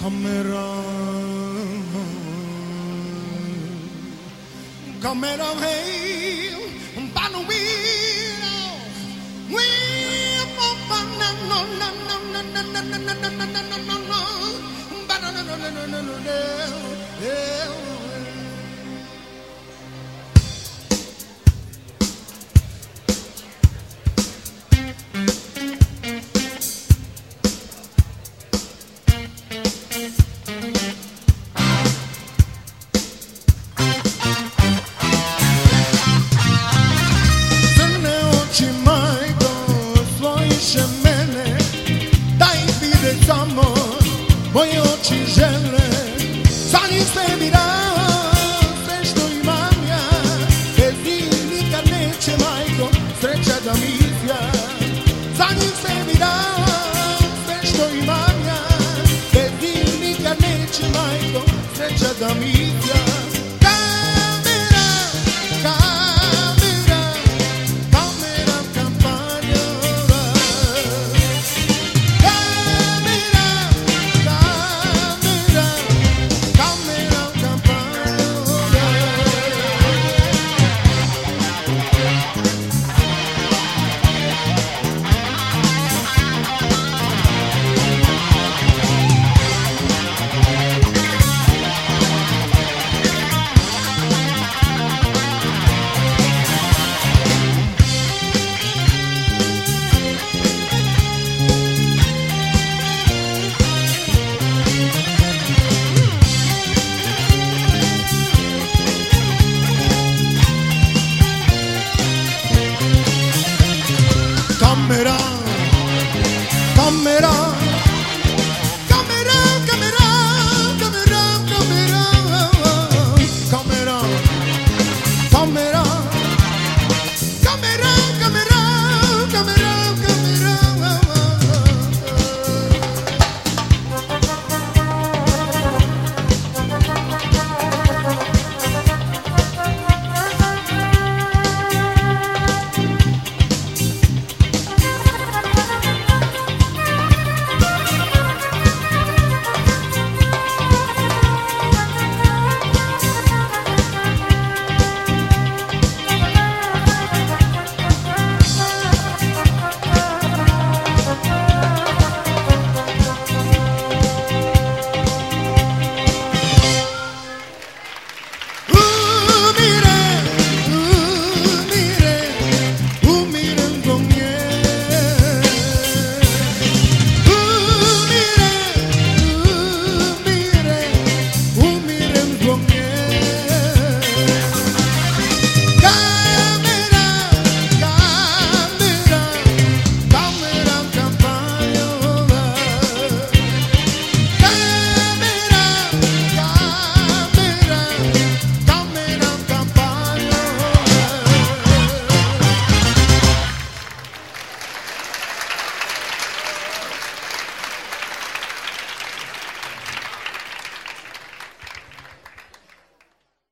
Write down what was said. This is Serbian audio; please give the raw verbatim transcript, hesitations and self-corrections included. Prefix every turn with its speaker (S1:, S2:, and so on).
S1: Camera, camera, hey, bano wheel, wheel, no, no, no, no, no, no, no, no, no, no, no, no, no, no, bano, no, no, no, no, no, no, no.
S2: Moje oči žele, za njih sve bi dao, sve što imam ja. Bez njih nikad neće, majko, sreća da mi izja. Za njih sve bi dao, sve što imam ja. Bez njih nikad neće, majko, sreća da mi